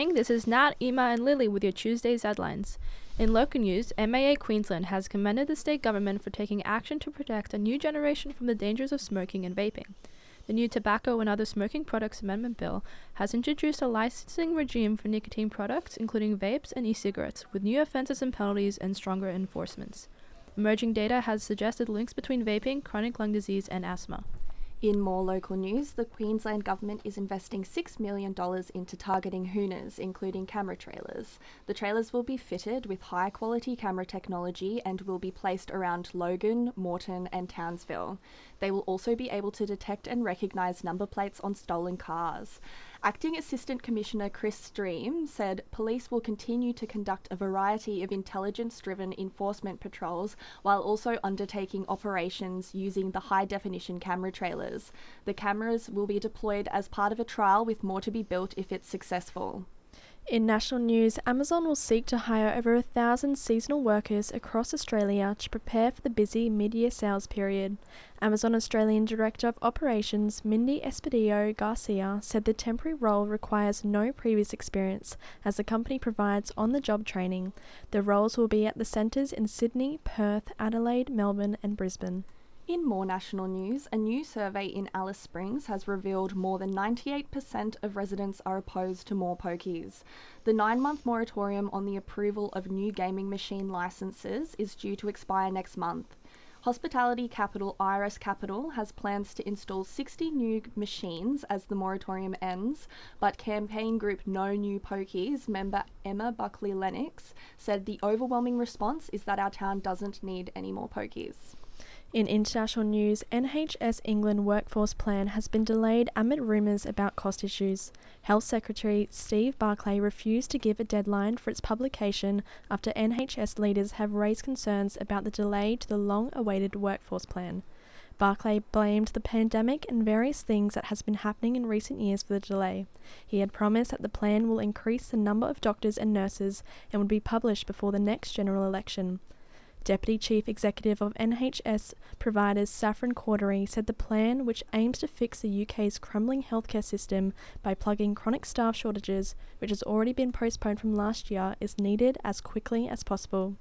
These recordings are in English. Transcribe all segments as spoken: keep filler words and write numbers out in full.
This is Nat, Emma and Lily with your Tuesday's headlines. In local news, M A A Queensland has commended the state government for taking action to protect a new generation from the dangers of smoking and vaping. The new Tobacco and Other Smoking Products Amendment Bill has introduced a licensing regime for nicotine products, including vapes and e-cigarettes, with new offences and penalties and stronger enforcements. Emerging data has suggested links between vaping, chronic lung disease and asthma. In more local news, the Queensland Government is investing six million dollars into targeting Hooners, including camera trailers. The trailers will be fitted with high-quality camera technology and will be placed around Logan, Moreton and Townsville. They will also be able to detect and recognise number plates on stolen cars. Acting Assistant Commissioner Chris Stream said police will continue to conduct a variety of intelligence-driven enforcement patrols while also undertaking operations using the high-definition camera trailers. The cameras will be deployed as part of a trial with more to be built if it's successful. In national news, Amazon will seek to hire over a thousand seasonal workers across Australia to prepare for the busy mid-year sales period. Amazon Australian Director of Operations Mindy Espadillo Garcia said the temporary role requires no previous experience, as the company provides on-the-job training. The roles will be at the centres in Sydney, Perth, Adelaide, Melbourne and Brisbane. In more national news, a new survey in Alice Springs has revealed more than ninety-eight percent of residents are opposed to more pokies. The nine-month moratorium on the approval of new gaming machine licences is due to expire next month. Hospitality capital Iris Capital has plans to install sixty new machines as the moratorium ends, but campaign group No New Pokies member Emma Buckley-Lennox said the overwhelming response is that our town doesn't need any more pokies. In international news, N H S England workforce plan has been delayed amid rumours about cost issues. Health Secretary Steve Barclay refused to give a deadline for its publication after N H S leaders have raised concerns about the delay to the long-awaited workforce plan. Barclay blamed the pandemic and various things that has been happening in recent years for the delay. He had promised that the plan will increase the number of doctors and nurses and would be published before the next general election. Deputy Chief Executive of N H S providers Saffron Cordery said the plan, which aims to fix the U K's crumbling healthcare system by plugging chronic staff shortages, which has already been postponed from last year, is needed as quickly as possible.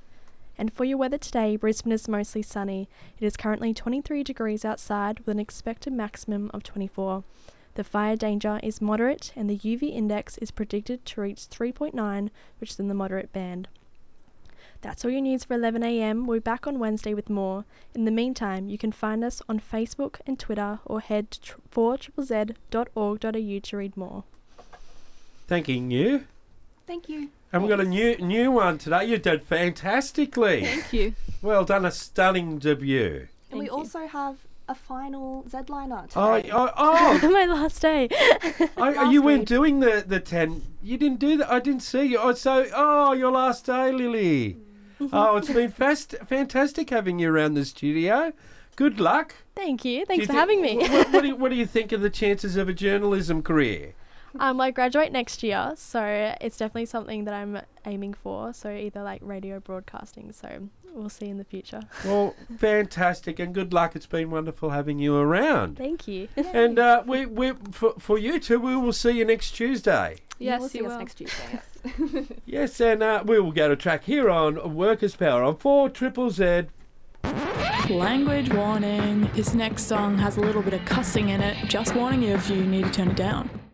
And for your weather today, Brisbane is mostly sunny. It is currently twenty-three degrees outside with an expected maximum of twenty-four. The fire danger is moderate and the U V index is predicted to reach three point nine, which is in the moderate band. That's all your news for eleven a m. We'll be back on Wednesday with more. In the meantime, you can find us on Facebook and Twitter or head to four z z dot org dot a u to read more. Thanking you. Thank you. And we've got a new new one today. You did fantastically. Thank you. Well done, a stunning debut. And we you. also have a final Z-liner Oh, today. oh, oh. My last day. I, Last you weren't week. doing the, the ten. You didn't do that. I didn't see you. Oh, so, oh, your last day, Lily. Oh, it's been fast, fantastic having you around the studio. Good luck. Thank you. Do Thanks you for thi- having me. What, what, do you, what do you think of the chances of a journalism career? Um, I graduate next year, so it's definitely something that I'm aiming for. So either like radio broadcasting. So we'll see in the future. Well, fantastic and good luck. It's been wonderful having you around. Thank you. And uh, we, we, for, for you two, we will see you next Tuesday. You will Yes, see you us will. next Tuesday. Yes. Yes, and uh, we will go to track here on Workers' Power on four Triple Z. Language warning. This next song has a little bit of cussing in it. Just warning you if you need to turn it down.